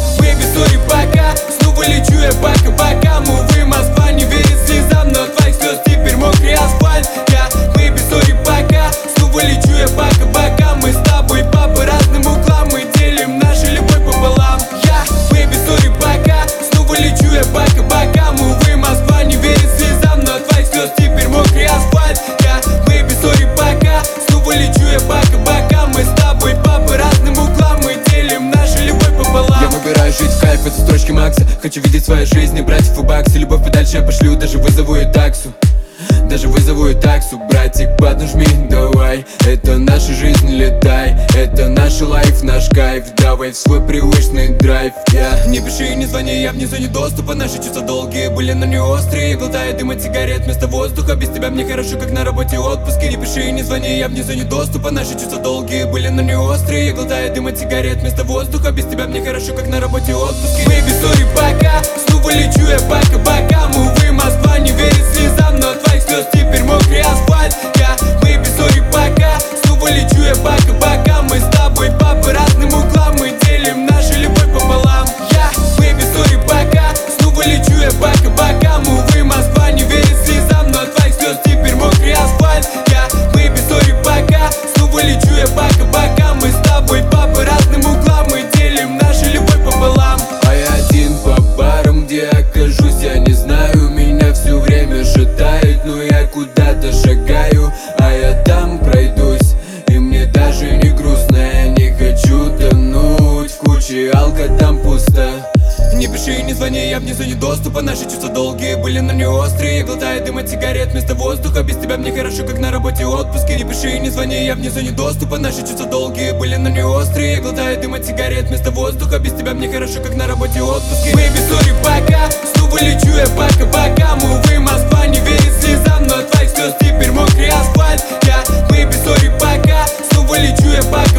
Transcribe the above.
бэйби, сори, пока. Снова лечу я по кабакам. Увы, Москва не верит слезам, но от твоих слез теперь мокрый асфальт. Я, бэйби, сори, пока. Снова лечу я по кабакам. Мы с тобой по разным углам, мы делим нашу любовь пополам. Я, бэйби, сори, пока. Снова лечу я по кабакам. Увы, Москва не верит слезам, но от твоих слез теперь мокрый асфальт. Я, бэйби, сори, пока. Снова лечу я по кабакам. Мы с тобой по разным углам, мы делим нашу любовь пополам. Я выбираю жить в кайф, это строчки Макса. Хочу видеть в своей жизни братьев и баксы. Любовь подальше я пошлю, даже вызову и таксу. Даже вызову и таксу, братик, поднажми, давай. Это наша жизнь, летай. Это наш лайф, наш кайф. Давай в свой привычный драйв, yeah. Не пиши и не звони, я вне зоне доступа. Наши чувства долгие были, но не острые. Я глотаю дым от сигарет вместо воздуха. Без тебя мне хорошо, как на работе отпуске. Не пиши и не звони, я вне зоне доступа. Наши чувства долгие были, но не острые. Я глотаю дым от сигарет вместо воздуха. Без тебя мне хорошо, как на работе отпуске. Бэйби, сори, пока. Снова лечу я по кабакам. Увы, Москва не верит слезам, но от твоих слез теперь мокрый асфальт. Я, бэйби, сори, пока. Снова лечу я по кабакам. Мы с тобой по разным углам, мы делим нашу любовь пополам. Я, бэйби, сори, пока. Снова лечу я по кабакам. Увы, Москва не верит слезам, но от твоих слез теперь мокрый асфальт. Я, бэйби, сори, пока. Снова лечу я по кабакам. Мы с тобой по разным углам, мы делим нашу любовь пополам. А я один по барам, где окажусь, я не знаю. Меня все время шатает, но я куда-то шагаю. А я там пройдусь, и мне даже не грустно. Я не хочу тонуть в куче алка, там пусто. Не пиши и не звони, я вне зоне доступа. Наши чувства долгие были, но не острые. Я глотаю дым от сигарет вместо воздуха. Без тебя мне хорошо, как на работе отпуске. Не пиши и не звони, я вне зоне доступа. Наши чувства долгие были, но не острые. Я глотаю дым от сигарет вместо воздуха. Без тебя мне хорошо, как на работе отпуске. Бэйби, сори, пока. Снова лечу я по кабакам. Увы, Москва не верит слезам, но от твоих слез теперь мокрый асфальт. Я, бэйби, сори, пока. Снова лечу я по кабакам.